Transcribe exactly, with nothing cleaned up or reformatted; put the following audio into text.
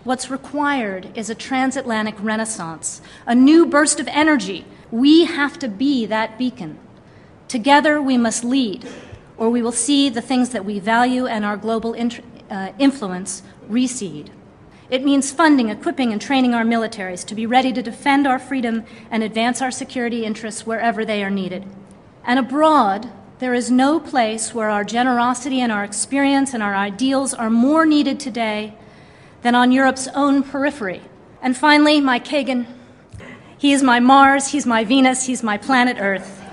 What's required is a transatlantic renaissance, a new burst of energy. We have to be that beacon. Together we must lead, or we will see the things that we value and our global int- uh, influence recede. It means funding, equipping, and training our militaries to be ready to defend our freedom and advance our security interests wherever they are needed. And abroad, there is no place where our generosity and our experience and our ideals are more needed today than on Europe's own periphery. And finally, my Kagan. He is my Mars, he's my Venus, he's my planet Earth.